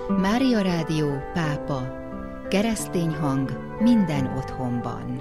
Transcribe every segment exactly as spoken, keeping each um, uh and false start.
Mária Rádió Pápa. Keresztény hang minden otthonban.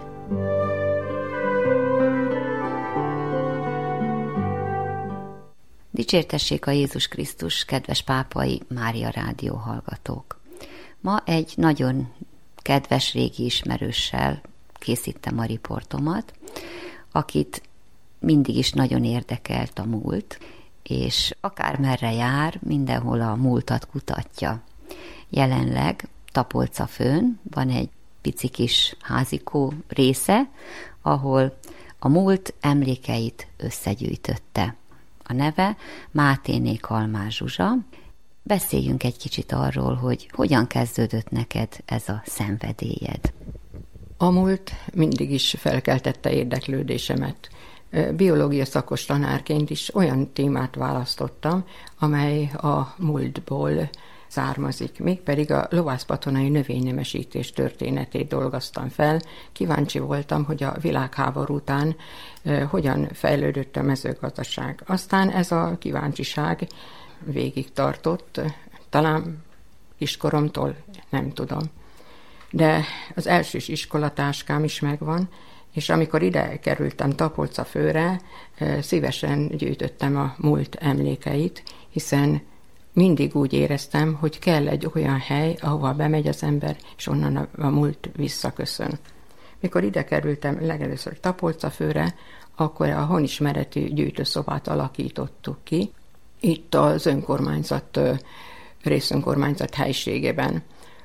Dicsértessék a Jézus Krisztus, kedves pápai Mária Rádió hallgatók! Ma egy nagyon kedves régi ismerőssel készítem a riportomat, akit mindig is nagyon érdekelt a múlt, és akármerre jár, mindenhol a múltat kutatja. Jelenleg Tapolcafőn van egy pici kis házikó része, ahol a múlt emlékeit összegyűjtötte. A neve Máténé Kalmár Zsuzsa. Beszéljünk egy kicsit arról, hogy hogyan kezdődött neked ez a szenvedélyed. A múlt mindig is felkeltette érdeklődésemet. Biológia szakos tanárként is olyan témát választottam, amely a múltból származik. Mégpedig a lovászpatonai növénynemesítés történetét dolgoztam fel. Kíváncsi voltam, hogy a világháború után eh, hogyan fejlődött a mezőgazdaság. Aztán ez a kíváncsiság végig tartott, talán kiskoromtól, nem tudom. De az elsős iskolatáskám is megvan, és amikor ide kerültem Tapolcafőre, eh, szívesen gyűjtöttem a múlt emlékeit, hiszen mindig úgy éreztem, hogy kell egy olyan hely, ahova bemegy az ember, és onnan a, a múlt visszaköszön. Mikor ide kerültem legelőször Tapolcafőre, akkor a honismereti gyűjtőszobát alakítottuk ki, itt az önkormányzat, részönkormányzat helységében.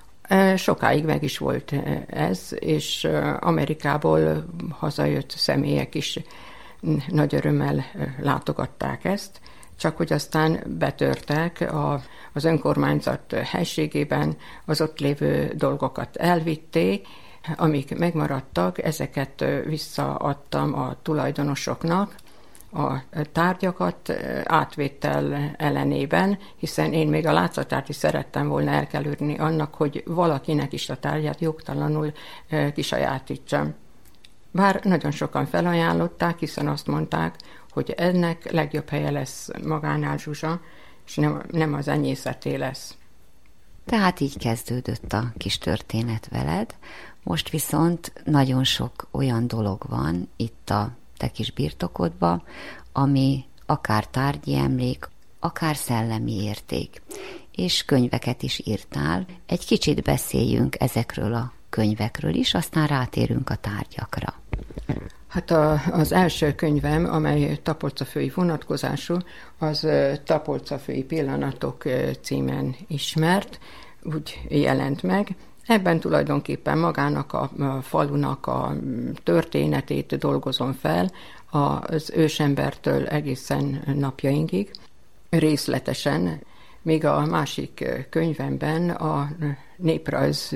Sokáig meg is volt ez, és Amerikából hazajött személyek is nagy örömmel látogatták ezt, csak hogy aztán betörtek a, az önkormányzat helységében, az ott lévő dolgokat elvitték, amik megmaradtak, ezeket visszaadtam a tulajdonosoknak, a tárgyakat átvétel ellenében, hiszen én még a látszatát is szerettem volna elkerülni annak, hogy valakinek is a tárgyát jogtalanul kisajátítsam. Bár nagyon sokan felajánlották, hiszen azt mondták, hogy ennek legjobb helye lesz magánál Zsuzsa, és nem, nem az enyészeté lesz. Tehát így kezdődött a kis történet veled. Most viszont nagyon sok olyan dolog van itt a te kis birtokodban, ami akár tárgyi emlék, akár szellemi érték. És könyveket is írtál. Egy kicsit beszéljünk ezekről a könyvekről is, aztán rátérünk a tárgyakra. Hát a, az első könyvem, amely tapolcafői vonatkozású, az Tapolcafői Pillanatok címen ismert, úgy jelent meg. Ebben tulajdonképpen magának a, a falunak a történetét dolgozom fel, az ősembertől egészen napjainkig, részletesen. Még a másik könyvemben a néprajz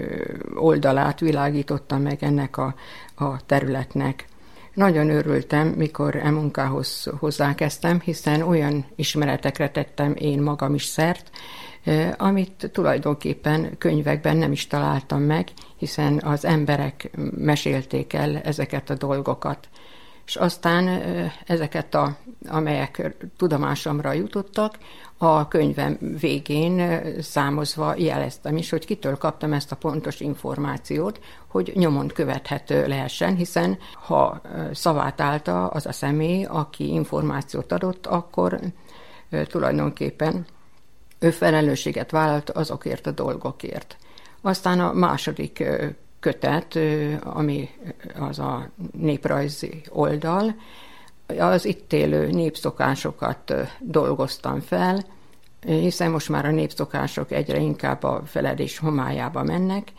oldalát világítottam meg ennek a, a területnek. Nagyon örültem, mikor e munkához hozzákezdtem, hiszen olyan ismeretekre tettem én magam is szert, amit tulajdonképpen könyvekben nem is találtam meg, hiszen az emberek mesélték el ezeket a dolgokat. És aztán ezeket, a, amelyek tudomásomra jutottak, a könyvem végén számozva jeleztem is, hogy kitől kaptam ezt a pontos információt, hogy nyomon követhető lehessen, hiszen ha szavát állta az a személy, aki információt adott, akkor tulajdonképpen ő felelősséget vállalt azokért a dolgokért. Aztán a második kötet, ami az a néprajzi oldal, az itt élő népszokásokat dolgoztam fel, hiszen most már a népszokások egyre inkább a feledés homályába mennek,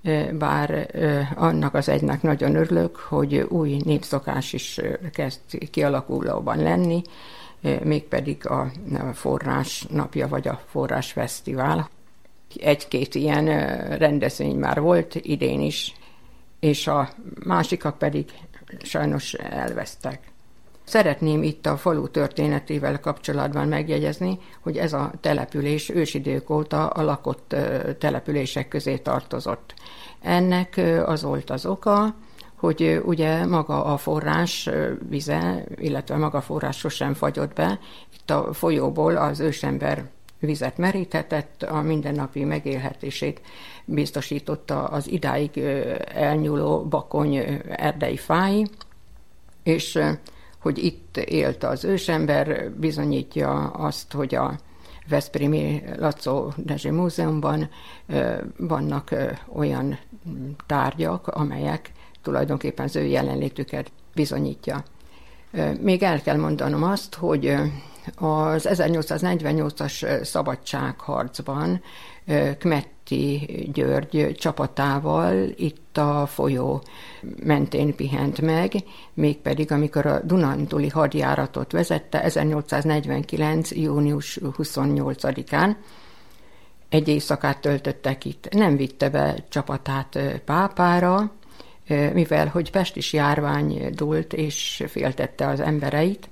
bár annak az egynek nagyon örülök, hogy új népszokás is kezd kialakulóban lenni, mégpedig a forrás napja vagy a forrás fesztivál. Egy-két ilyen rendezvény már volt idén is, és a másikak pedig sajnos elvesztek. Szeretném itt a falu történetével kapcsolatban megjegyezni, hogy ez a település ősidők óta a lakott települések közé tartozott. Ennek az volt az oka, hogy ugye maga a forrás vize, illetve maga a forrás sosem fagyott be. Itt a folyóból az ősember vizet meríthetett, a mindennapi megélhetését biztosította az idáig elnyúló bakony erdei fái, és hogy itt élt az ősember, bizonyítja azt, hogy a Veszprémi Lacó Dezső Múzeumban vannak olyan tárgyak, amelyek tulajdonképpen az ő jelenlétüket bizonyítja. Még el kell mondanom azt, hogy az ezernyolcszáznegyvennyolcas szabadságharcban Kmetti György csapatával itt a folyó mentén pihent meg, mégpedig amikor a dunántúli hadjáratot vezette ezernyolcszáznegyvenkilenc. június huszonnyolcadikán. Egy éjszakát töltöttek itt. Nem vitte be csapatát Pápára, mivel hogy pestis járvány dúlt és féltette az embereit,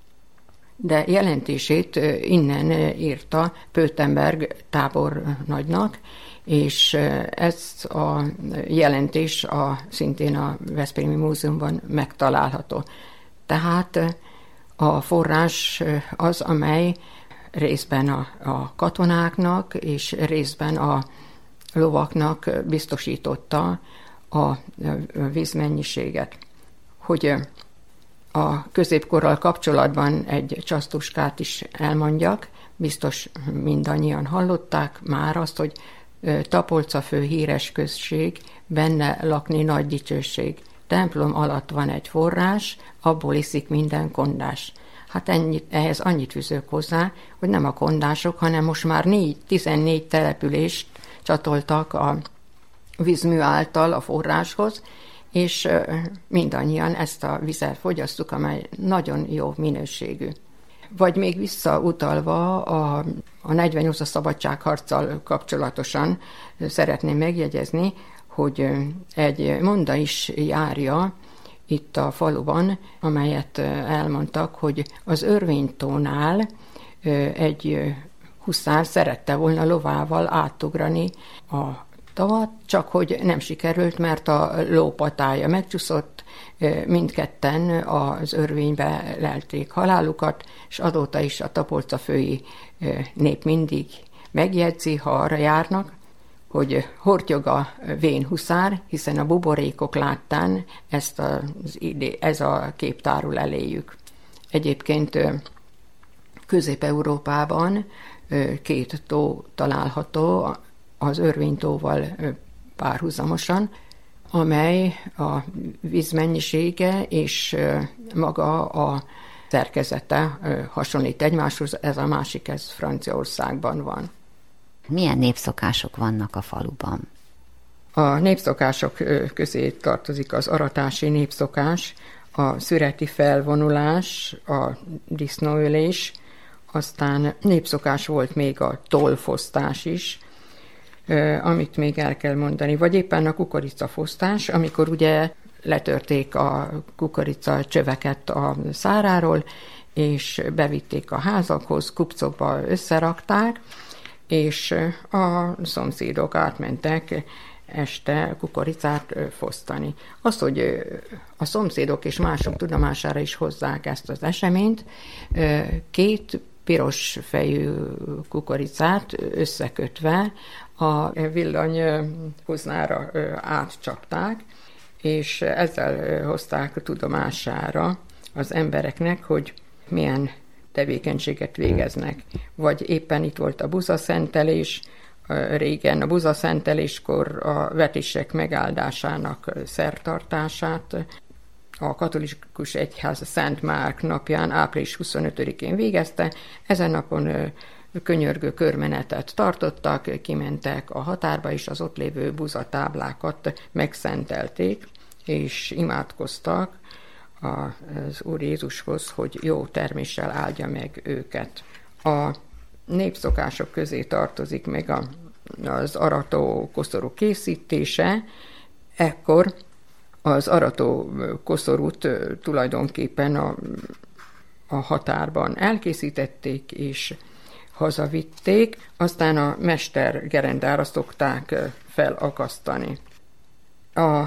de jelentését innen írta Pöttenberg tábornagynak, és ez a jelentés a, szintén a Veszprémi Múzeumban megtalálható. Tehát a forrás az, amely részben a, a katonáknak és részben a lovaknak biztosította a vízmennyiséget. Hogy a középkorral kapcsolatban egy csasztuskát is elmondjak, biztos mindannyian hallották már azt, hogy Tapolcafő híres község, benne lakni nagy dicsőség. Templom alatt van egy forrás, abból iszik minden kondás. Hát ennyit, ehhez annyit fűzök hozzá, hogy nem a kondások, hanem most már négy, tizennégy települést csatoltak a vízmű által a forráshoz, és mindannyian ezt a vizet fogyasztuk, amely nagyon jó minőségű. Vagy még visszautalva a, a negyvennyolcas szabadságharccal kapcsolatosan szeretném megjegyezni, hogy egy monda is járja itt a faluban, amelyet elmondtak, hogy az Örvénytónál egy huszár szerette volna lovával átugrani a tavat, csak hogy nem sikerült, mert a lópatája megcsúszott, mindketten az örvénybe lelték halálukat, és azóta is a tapolcafői nép mindig megjegyzi, ha arra járnak, hogy hortyog a vén huszár, hiszen a buborékok láttán ezt az idé, ez a kép tárul eléjük. Egyébként Közép-Európában két tó található az Örvénytóval párhuzamosan, amely a vízmennyisége és maga a szerkezete hasonlít egymáshoz, ez a másik, ez Franciaországban van. Milyen népszokások vannak a faluban? A népszokások közé tartozik az aratási népszokás, a szüreti felvonulás, a disznóölés, aztán népszokás volt még a tollfosztás is, amit még el kell mondani, vagy éppen a kukoricafosztás, amikor ugye letörték a kukorica csöveket a száráról, és bevitték a házakhoz, kupcokba összerakták, és a szomszédok átmentek este kukoricát fosztani. Az, hogy a szomszédok és mások tudomására is hozzák ezt az eseményt, két piros fejű kukoricát összekötve a villanyhoznára átcsapták, és ezzel hozták tudomására az embereknek, hogy milyen tevékenységet végeznek. Vagy éppen itt volt a buzaszentelés, régen a buzaszenteléskor a vetések megáldásának szertartását a katolikus egyház Szent Márk napján, április huszonötödikén végezte. Ezen napon könyörgő körmenetet tartottak, kimentek a határba, és az ott lévő buzatáblákat megszentelték, és imádkoztak az Úr Jézushoz, hogy jó terméssel áldja meg őket. A népszokások közé tartozik meg a, az arató koszorú készítése. Ekkor az arató koszorút tulajdonképpen a, a határban elkészítették, és hazavitték, aztán a mestergerendára szokták felakasztani. A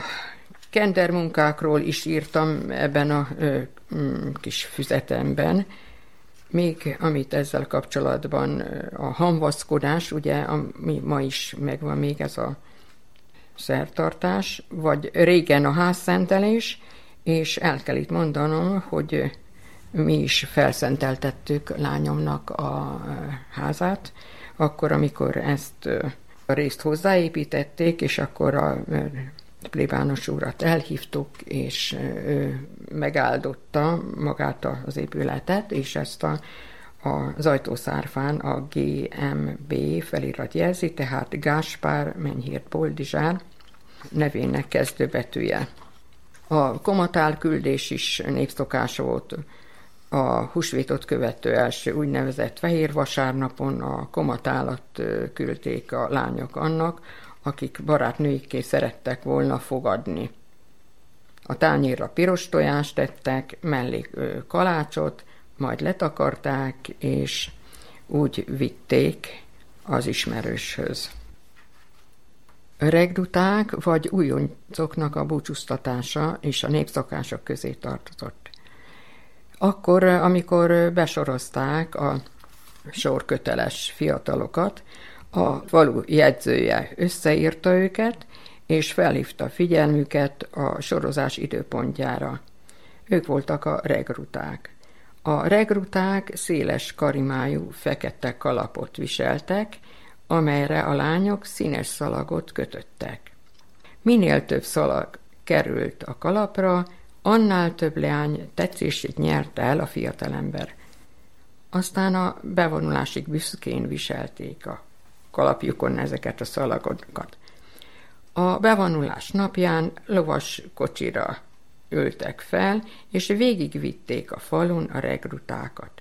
kendermunkákról is írtam ebben a ö, kis füzetemben, Még amit ezzel kapcsolatban a hamvaszkodás, ugye, ami ma is megvan még ez a szertartás, vagy régen a házszentelés, és el kell itt mondanom, hogy mi is felszenteltettük lányomnak a házát, akkor, amikor ezt a részt hozzáépítették, és akkor a plébános urat elhívtuk, és ő megáldotta magát az épületet, és ezt a, az ajtószárfán a gé em bé felirat jelzi, tehát Gáspár Menyhért Boldizsár nevének kezdőbetűje. A komatál küldés is népszokása volt. A húsvétot követő első úgynevezett fehér vasárnapon a komatálat küldték a lányok annak, akik barátnőikké szerettek volna fogadni. A tányérra piros tojást tettek, mellé kalácsot, majd letakarták, és úgy vitték az ismerőshöz. Regruták vagy újoncoknak a búcsúztatása és a népszokások közé tartozott. Akkor, amikor besorozták a sorköteles fiatalokat, a falu jegyzője összeírta őket, és felhívta figyelmüket a sorozás időpontjára. Ők voltak a regruták. A regruták széles karimájú fekete kalapot viseltek, amelyre a lányok színes szalagot kötöttek. Minél több szalag került a kalapra, annál több leány tetszését nyerte el a fiatalember. Aztán a bevonulásig büszkén viselték a kalapjukon ezeket a szalagokat. A bevonulás napján lovas kocsira ültek fel, és végigvitték a falun a regrutákat.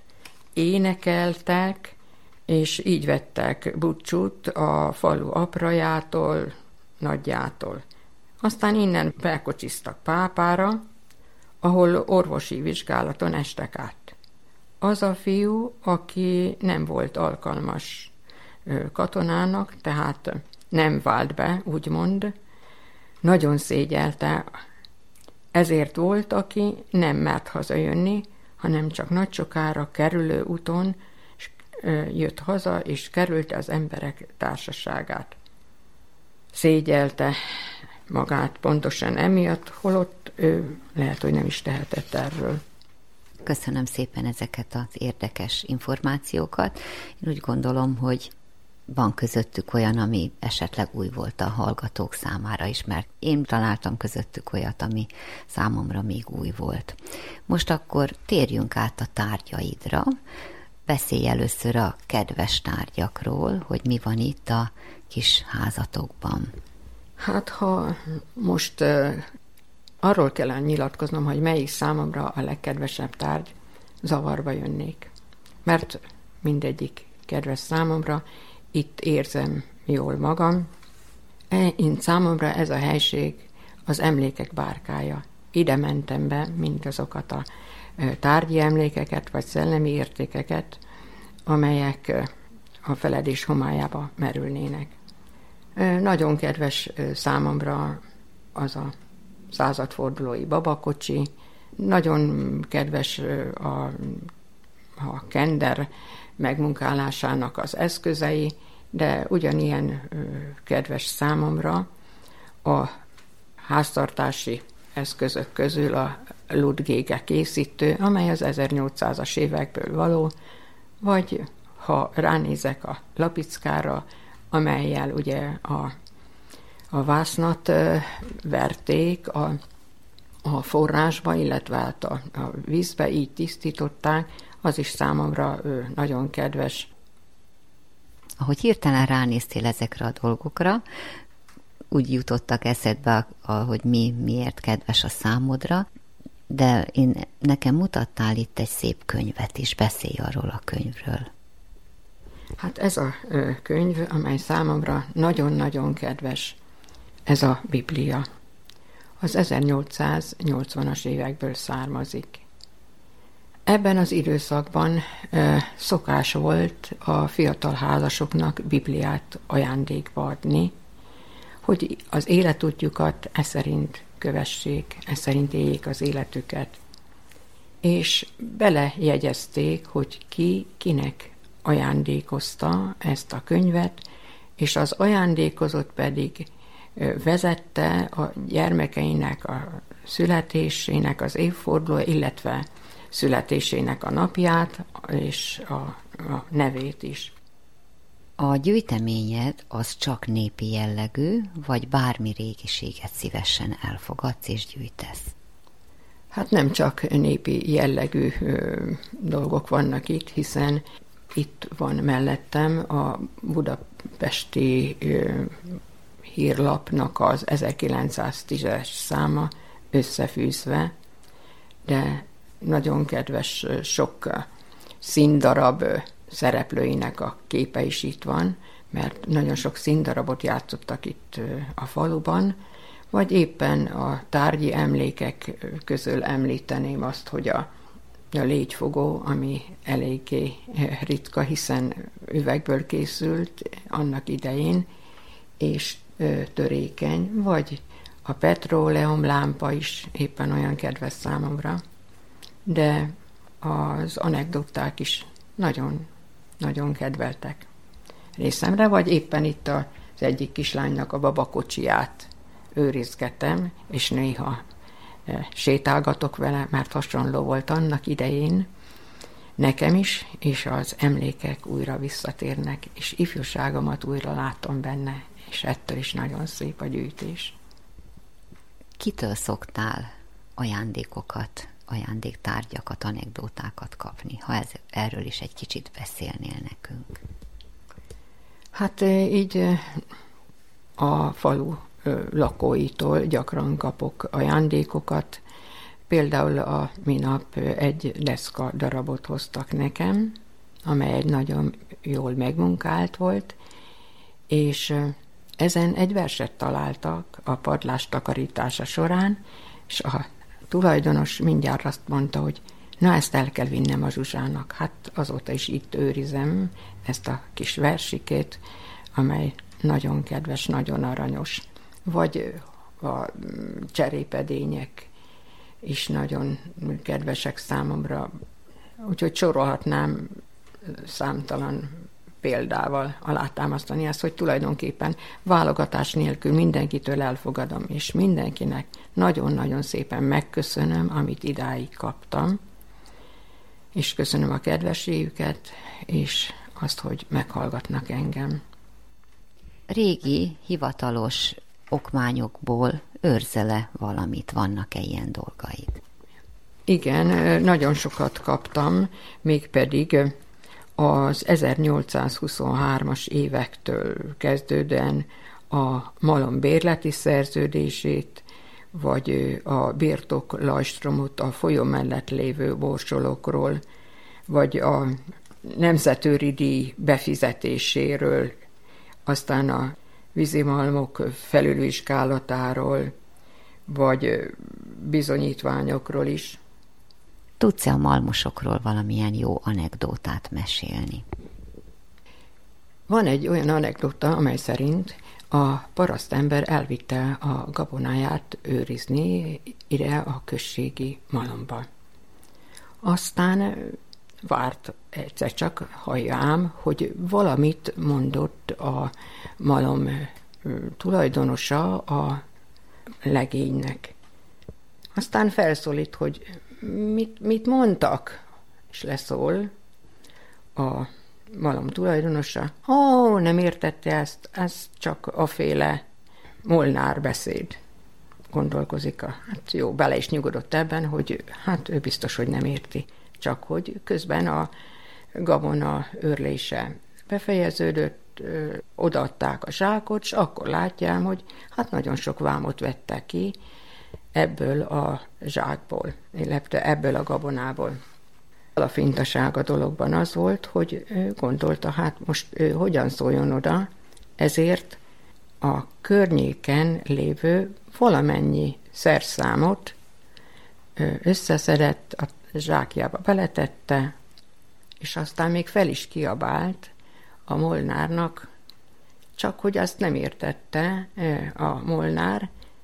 Énekeltek, és így vettek búcsút a falu aprajától, nagyjától. Aztán innen belkocsiztak Pápára, ahol orvosi vizsgálaton estek át. Az a fiú, aki nem volt alkalmas katonának, tehát nem vált be, úgymond, nagyon szégyelte. Ezért volt, aki nem mert hazajönni, hanem csak nagy sokára kerülő úton jött haza, és kerülte az emberek társaságát. Szégyelte magát pontosan emiatt, holott ő lehet, hogy nem is tehetett erről. Köszönöm szépen ezeket az érdekes információkat. Én úgy gondolom, hogy van közöttük olyan, ami esetleg új volt a hallgatók számára is, mert én találtam közöttük olyat, ami számomra még új volt. Most akkor térjünk át a tárgyaidra. Beszélj először a kedves tárgyakról, hogy mi van itt a kis házatokban. Hát, ha most uh, arról kellene nyilatkoznom, hogy melyik számomra a legkedvesebb tárgy, zavarba jönnék. Mert mindegyik kedves számomra, itt érzem jól magam. Én számomra ez a helység az emlékek bárkája. Ide mentem be mindazokat a tárgyi emlékeket, vagy szellemi értékeket, amelyek a feledés homályába merülnének. Nagyon kedves számomra az a századfordulói babakocsi, nagyon kedves a, a kender megmunkálásának az eszközei, de ugyanilyen kedves számomra a háztartási eszközök közül a Ludgége készítő, amely az ezernyolcszázas évekből való, vagy ha ránézek a lapickára, amellyel ugye a, a vásznat verték a, a forrásba, illetve hát a, a vízbe, így tisztították, az is számomra nagyon kedves. Ahogy hirtelen ránéztél ezekre a dolgokra, úgy jutottak eszedbe, hogy mi miért kedves a számodra, de én, nekem mutattál itt egy szép könyvet is, beszélj arról a könyvről. Hát ez a könyv, amely számomra nagyon-nagyon kedves, ez a Biblia. Az ezernyolcszáznyolcvanas évekből származik. Ebben az időszakban szokás volt a fiatal házasoknak Bibliát ajándékba adni, hogy az életútjukat e szerint kövessék, e szerint éljék az életüket. és belejegyezték, hogy ki kinek ajándékozta ezt a könyvet, és az ajándékozott pedig vezette a gyermekeinek a születésének az évforduló, illetve születésének a napját, és a, a nevét is. A gyűjteményed az csak népi jellegű, vagy bármi régiséget szívesen elfogadsz és gyűjtesz? Hát nem csak népi jellegű ö, dolgok vannak itt, hiszen itt van mellettem a budapesti ö, hírlapnak az ezerkilencszáztízes száma összefűzve, de nagyon kedves sok színdarab szereplőinek a képe is itt van, mert nagyon sok színdarabot játszottak itt a faluban, vagy éppen a tárgyi emlékek közül említeném azt, hogy a, a légyfogó, ami eléggé ritka, hiszen üvegből készült annak idején, és ö, törékeny, vagy a petróleum lámpa is éppen olyan kedves számomra, de az anekdoták is nagyon, nagyon kedveltek részemre, vagy éppen itt az egyik kislánynak a babakocsiját őrizgetem, és néha sétálgatok vele, mert hasonló volt annak idején nekem is, és az emlékek újra visszatérnek, és ifjúságomat újra látom benne, és ettől is nagyon szép a gyűjtés. Kitől szoktál ajándékokat, ajándéktárgyakat, anekdótákat kapni, ha ez, erről is egy kicsit beszélnél nekünk? Hát így a falu lakóitól gyakran kapok ajándékokat. Például a minap egy deszka darabot hoztak nekem, amely egy nagyon jól megmunkált volt, és ezen egy verset találtak a padlás takarítása során, és a tulajdonos mindjárt azt mondta, hogy na, ezt el kell vinnem a Zsuzsának. Hát azóta is itt őrizem ezt a kis versikét, amely nagyon kedves, nagyon aranyos. Vagy a cserépedények is nagyon kedvesek számomra. Úgyhogy sorolhatnám számtalan példával alátámasztani ezt, hogy tulajdonképpen válogatás nélkül mindenkitől elfogadom, és mindenkinek nagyon-nagyon szépen megköszönöm, amit idáig kaptam, és köszönöm a kedvességüket, és azt, hogy meghallgatnak engem. Régi, hivatalos okmányokból őrzele valamit, vannak-e ilyen dolgaid? Igen, nagyon sokat kaptam, mégpedig az ezernyolcszázhuszonhármas évektől kezdődően a malom bérleti szerződését, vagy a birtok lajstromot a folyó mellett lévő borsolókról, vagy a nemzetőri díj befizetéséről, aztán a vízimalmok felülvizsgálatáról, vagy bizonyítványokról is. Tudsz-e a malmosokról valamilyen jó anekdótát mesélni? Van egy olyan anekdóta, amely szerint a parasztember elvitte a gabonáját őrizni ide a községi malomba. Aztán várt egyszer csak, hallja hogy valamit mondott a malom tulajdonosa a legénynek. Aztán felszólít, hogy mit, mit mondtak, és leszól a malom tulajdonosa. Ó, nem értette ezt, ez csak aféle molnár beszéd. Gondolkozik a, hát jó, bele is nyugodott ebben, hogy hát ő biztos, hogy nem érti. Csak hogy közben a gabona őrlése befejeződött, ö, odaadták a zsákot, és akkor látjám, hogy hát nagyon sok vámot vettek ki ebből a zsákból, illetve ebből a gabonából. A fintaság a dologban az volt, hogy gondolta, hát most ő hogyan szóljon oda, ezért a környéken lévő valamennyi szerszámot összeszedett, a zsákjába beletette, és aztán még fel is kiabált a molnárnak, csak hogy azt nem értette a molnár,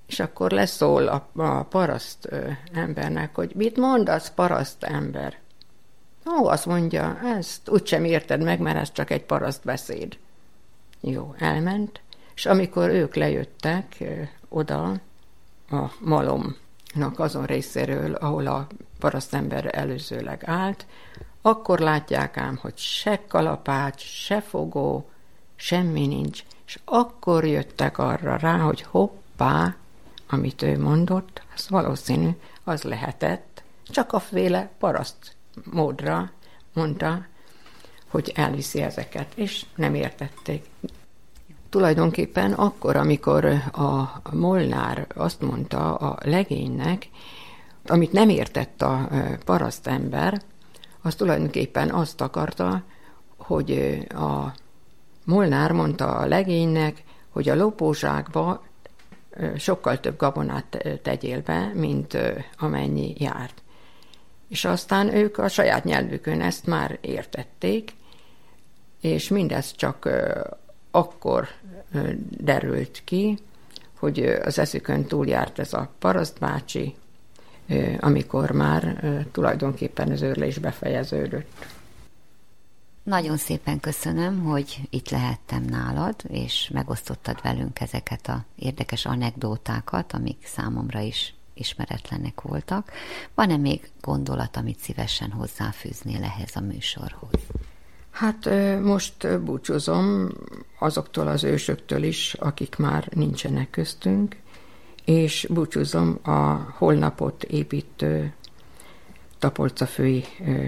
És akkor leszól a, a paraszt embernek, hogy mit mondasz, paraszt ember? Ó, azt mondja, ezt úgysem érted meg, mert ez csak egy paraszt beszéd. Jó, elment, és amikor ők lejöttek oda a malomnak azon részéről, ahol a parasztember előzőleg állt, akkor látják ám, hogy se kalapács, se fogó, semmi nincs, és akkor jöttek arra rá, hogy hoppá, amit ő mondott, az valószínű, az lehetett, csak a féle paraszt módra mondta, hogy elviszi ezeket, és nem értették. Tulajdonképpen akkor, amikor a Molnár azt mondta a legénynek, amit nem értett a parasztember, az tulajdonképpen azt akarta, hogy a Molnár mondta a legénynek, hogy a lopózsákba sokkal több gabonát tegyél be, mint amennyi járt. És aztán ők a saját nyelvükön ezt már értették, és mindez csak akkor derült ki, hogy az eszükön túljárt ez a parasztbácsi, amikor már tulajdonképpen az őrlés befejeződött. Nagyon szépen köszönöm, hogy itt lehettem nálad, és megosztottad velünk ezeket az érdekes anekdótákat, amik számomra is ismeretlenek voltak. Van-e még gondolat, amit szívesen hozzáfűznél ehhez a műsorhoz? Hát most búcsúzom azoktól az ősöktől is, akik már nincsenek köztünk, és búcsúzom a holnapot építő tapolcafői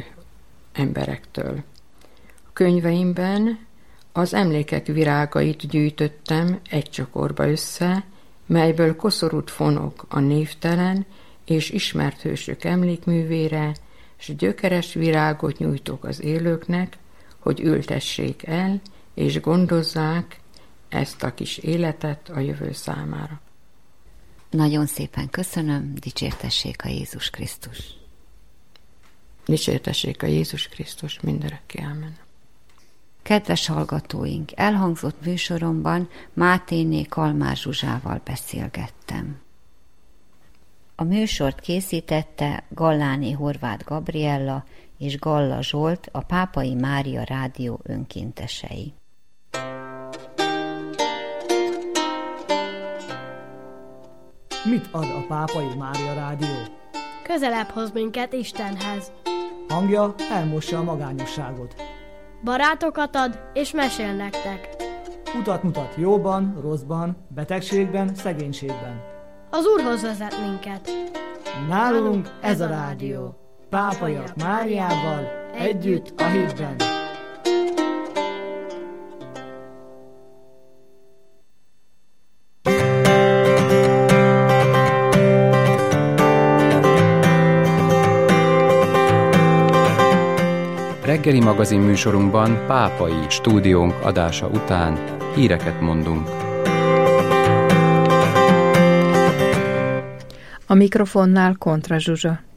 emberektől. A könyveimben az emlékek virágait gyűjtöttem egy csokorba össze, melyből koszorút fonok a névtelen és ismert hősök emlékművére, s gyökeres virágot nyújtok az élőknek, hogy ültessék el, és gondozzák ezt a kis életet a jövő számára. Nagyon szépen köszönöm, dicsértessék a Jézus Krisztus. Dicsértessék a Jézus Krisztus, mindörökké, ámen. Kedves hallgatóink, elhangzott műsoromban Máténé Kalmár Zsuzsával beszélgettem. A műsort készítette Galláné Horváth Gabriella és Galla Zsolt, a Pápai Mária Rádió önkéntesei. Mit ad a Pápai Mária Rádió? Közelebb hoz minket Istenhez. Hangja elmossa a magányosságot. Barátokat ad és mesél nektek. Utat mutat jóban, rosszban, betegségben, szegénységben. Az Úrhoz vezet minket. Nálunk ez a rádió. Pápaiak Máriával együtt a hitben. Reggeli magazin műsorunkban pápai stúdiónk adása után híreket mondunk. A mikrofonnál Kontra Zsuzsa.